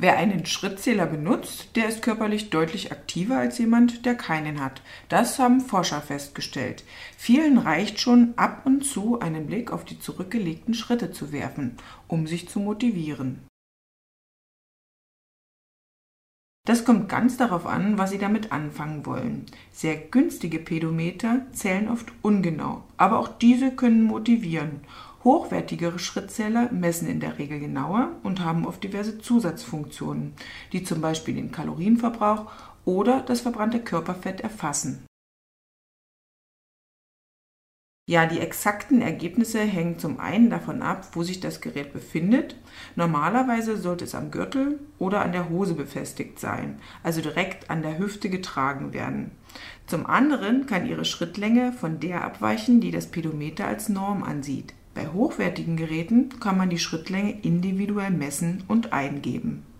Wer einen Schrittzähler benutzt, der ist körperlich deutlich aktiver als jemand, der keinen hat. Das haben Forscher festgestellt. Vielen reicht schon, ab und zu einen Blick auf die zurückgelegten Schritte zu werfen, um sich zu motivieren. Das kommt ganz darauf an, was Sie damit anfangen wollen. Sehr günstige Pedometer zählen oft ungenau, aber auch diese können motivieren. Hochwertigere Schrittzähler messen in der Regel genauer und haben oft diverse Zusatzfunktionen, die zum Beispiel den Kalorienverbrauch oder das verbrannte Körperfett erfassen. Ja, die exakten Ergebnisse hängen zum einen davon ab, wo sich das Gerät befindet. Normalerweise sollte es am Gürtel oder an der Hose befestigt sein, also direkt an der Hüfte getragen werden. Zum anderen kann Ihre Schrittlänge von der abweichen, die das Pedometer als Norm ansieht. Bei hochwertigen Geräten kann man die Schrittlänge individuell messen und eingeben.